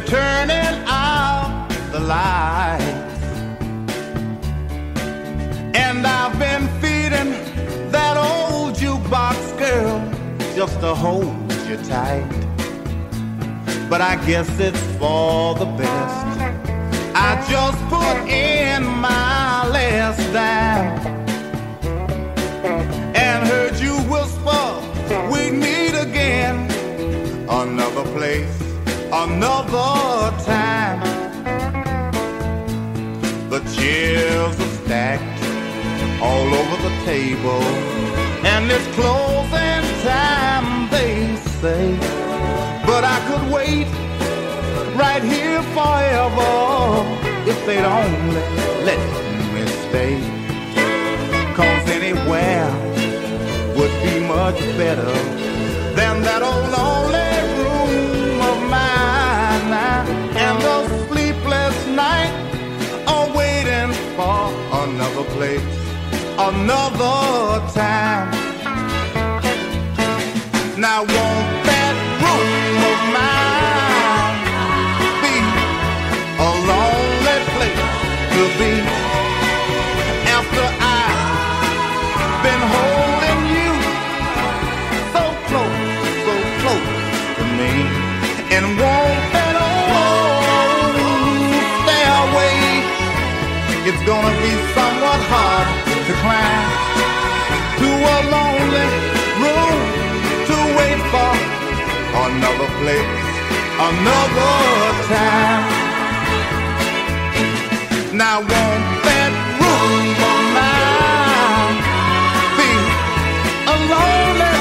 turning out the lights. And I've been feeding that old jukebox girl just to hold you tight. But I guess it's for the best. I just put in my last dime and heard you whisper we'd meet again, another place, another time. The chairs are stacked all over the table, and it's closing time, they say. But I could wait right here forever if they'd only let me stay. 'Cause anywhere would be much better than that old lonely room of mine. And the sleepless night are waiting for another place, another time. Now won't that room of mine be a lonely place to be after I've been holding you so close to me? And won't that old stairway, it's gonna be somewhat hard to climb to a lonely room to wait for another place, another time. Now won't that room of mine be a lonely